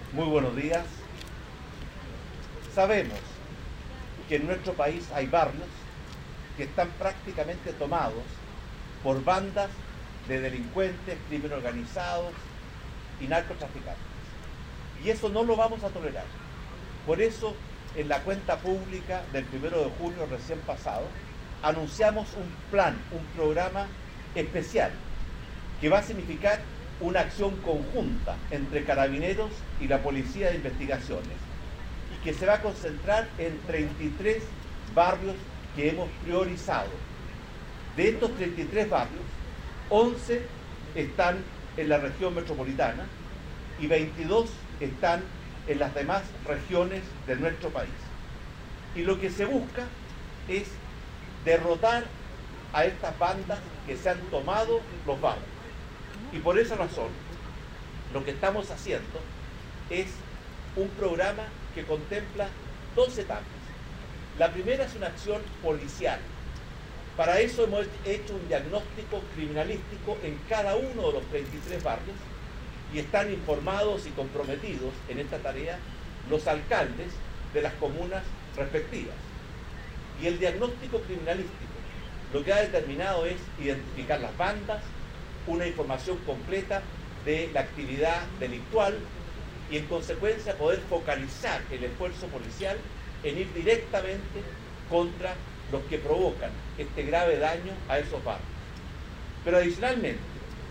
Muy buenos días. Sabemos que en nuestro país hay barrios que están prácticamente tomados por bandas de delincuentes, crimen organizados y narcotraficantes. Y eso no lo vamos a tolerar. Por eso, en la cuenta pública del 1 de junio recién pasado, anunciamos un plan, un programa especial que va a significar una acción conjunta entre Carabineros y la Policía de Investigaciones y que se va a concentrar en 33 barrios que hemos priorizado. De estos 33 barrios, 11 están en la región metropolitana y 22 están en las demás regiones de nuestro país. Y lo que se busca es derrotar a estas bandas que se han tomado los barrios. Y por esa razón, lo que estamos haciendo es un programa que contempla 2 etapas. La primera es una acción policial. Para eso hemos hecho un diagnóstico criminalístico en cada uno de los 33 barrios y están informados y comprometidos en esta tarea los alcaldes de las comunas respectivas. Y el diagnóstico criminalístico lo que ha determinado es identificar las bandas, una información completa de la actividad delictual y en consecuencia poder focalizar el esfuerzo policial en ir directamente contra los que provocan este grave daño a esos barrios. Pero adicionalmente,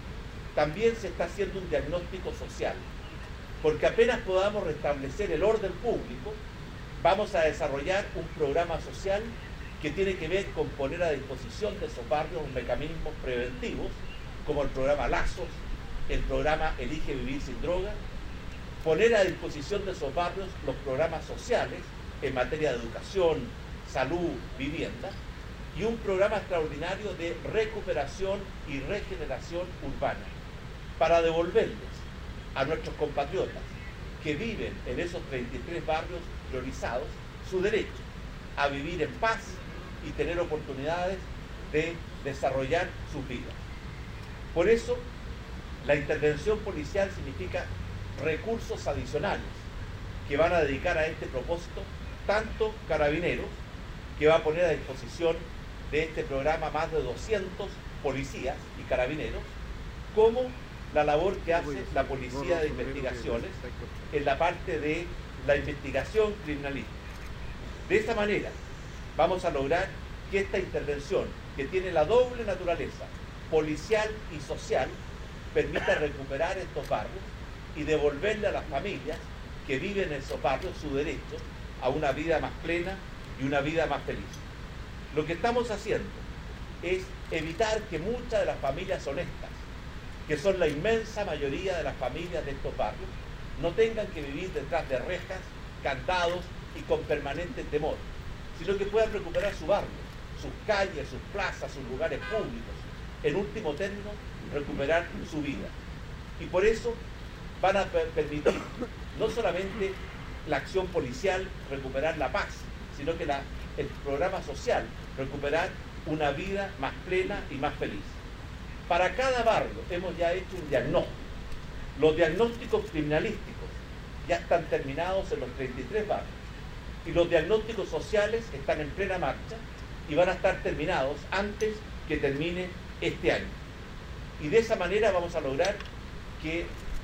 también se está haciendo un diagnóstico social, porque apenas podamos restablecer el orden público, vamos a desarrollar un programa social que tiene que ver con poner a disposición de esos barrios mecanismos preventivos, como el programa Lazos, el programa Elige Vivir Sin Droga, poner a disposición de esos barrios los programas sociales en materia de educación, salud, vivienda, y un programa extraordinario de recuperación y regeneración urbana, para devolverles a nuestros compatriotas que viven en esos 33 barrios priorizados su derecho a vivir en paz y tener oportunidades de desarrollar sus vidas. Por eso, la intervención policial significa recursos adicionales que van a dedicar a este propósito tanto Carabineros, que va a poner a disposición de este programa más de 200 policías y carabineros, como la labor que hace la Policía de Investigaciones en la parte de la investigación criminalística. De esa manera vamos a lograr que esta intervención, que tiene la doble naturaleza policial y social, permita recuperar estos barrios y devolverle a las familias que viven en esos barrios su derecho a una vida más plena y una vida más feliz. Lo que estamos haciendo es evitar que muchas de las familias honestas, que son la inmensa mayoría de las familias de estos barrios, no tengan que vivir detrás de rejas, candados y con permanente temor, sino que puedan recuperar su barrio, sus calles, sus plazas, sus lugares públicos, en último término, recuperar su vida. Y por eso van a permitir no solamente la acción policial, recuperar la paz, sino que el programa social, recuperar una vida más plena y más feliz. Para cada barrio hemos ya hecho un diagnóstico. Los diagnósticos criminalísticos ya están terminados en los 33 barrios y los diagnósticos sociales están en plena marcha y van a estar terminados antes que termine este año. Y de esa manera vamos a lograr que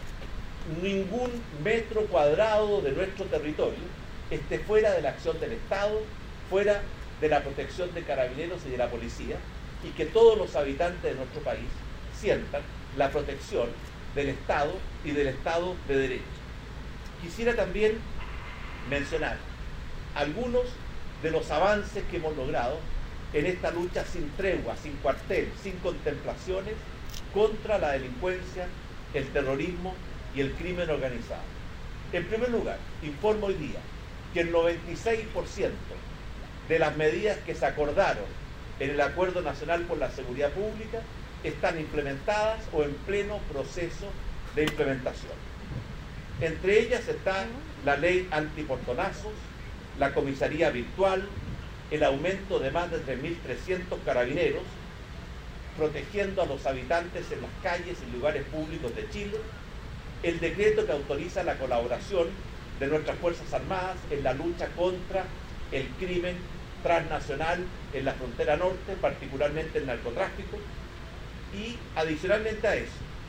ningún metro cuadrado de nuestro territorio esté fuera de la acción del Estado, fuera de la protección de Carabineros y de la Policía, y que todos los habitantes de nuestro país sientan la protección del Estado y del Estado de Derecho. Quisiera también mencionar algunos de los avances que hemos logrado en esta lucha sin tregua, sin cuartel, sin contemplaciones contra la delincuencia, el terrorismo y el crimen organizado. En primer lugar, informo hoy día que el 96% de las medidas que se acordaron en el Acuerdo Nacional por la Seguridad Pública están implementadas o en pleno proceso de implementación. Entre ellas está la ley antiportonazos, la comisaría virtual, el aumento de más de 3.300 carabineros, protegiendo a los habitantes en las calles y lugares públicos de Chile, el decreto que autoriza la colaboración de nuestras Fuerzas Armadas en la lucha contra el crimen transnacional en la frontera norte, particularmente el narcotráfico, y adicionalmente a eso,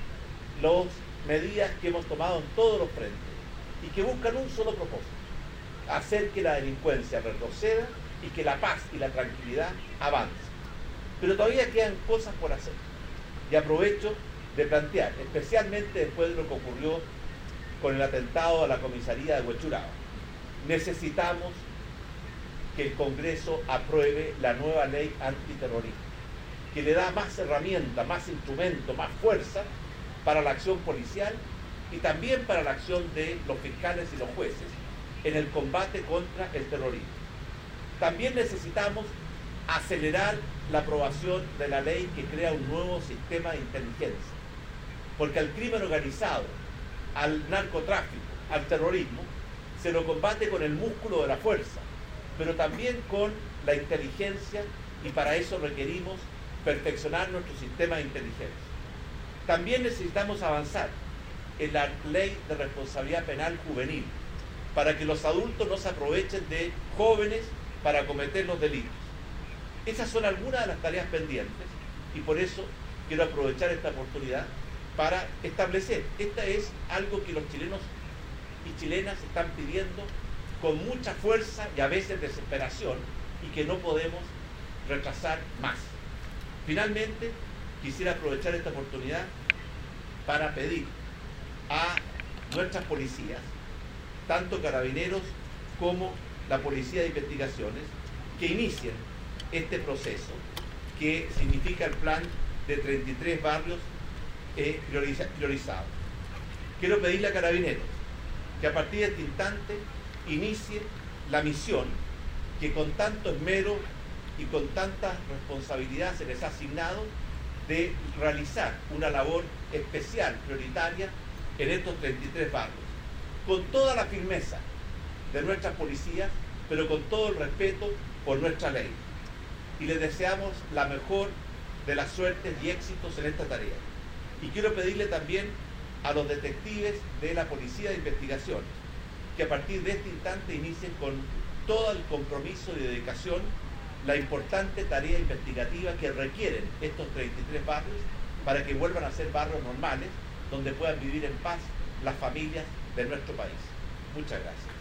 las medidas que hemos tomado en todos los frentes y que buscan un solo propósito: hacer que la delincuencia retroceda y que la paz y la tranquilidad avancen. Pero todavía quedan cosas por hacer, y aprovecho de plantear, especialmente después de lo que ocurrió con el atentado a la comisaría de Huechuraba, necesitamos que el Congreso apruebe la nueva ley antiterrorista, que le da más herramientas, más instrumentos, más fuerza para la acción policial y también para la acción de los fiscales y los jueces en el combate contra el terrorismo. También necesitamos acelerar la aprobación de la ley que crea un nuevo sistema de inteligencia, porque al crimen organizado, al narcotráfico, al terrorismo, se lo combate con el músculo de la fuerza, pero también con la inteligencia, y para eso requerimos perfeccionar nuestro sistema de inteligencia. También necesitamos avanzar en la ley de responsabilidad penal juvenil, para que los adultos no se aprovechen de jóvenes para cometer los delitos. Esas son algunas de las tareas pendientes, y por eso quiero aprovechar esta oportunidad para establecer, esta es algo que los chilenos y chilenas están pidiendo con mucha fuerza y a veces desesperación, y que no podemos retrasar más. Finalmente, quisiera aprovechar esta oportunidad para pedir a nuestras policías, tanto Carabineros como la Policía de Investigaciones, que inicien este proceso que significa el plan de 33 barrios priorizados. Quiero pedirle a Carabineros que a partir de este instante inicie la misión que con tanto esmero y con tanta responsabilidad se les ha asignado, de realizar una labor especial, prioritaria, en estos 33 barrios, con toda la firmeza de nuestras policías, pero con todo el respeto por nuestra ley. Y les deseamos la mejor de las suertes y éxitos en esta tarea. Y quiero pedirle también a los detectives de la Policía de Investigaciones que a partir de este instante inicien con todo el compromiso y dedicación la importante tarea investigativa que requieren estos 33 barrios para que vuelvan a ser barrios normales donde puedan vivir en paz las familias de nuestro país. Muchas gracias.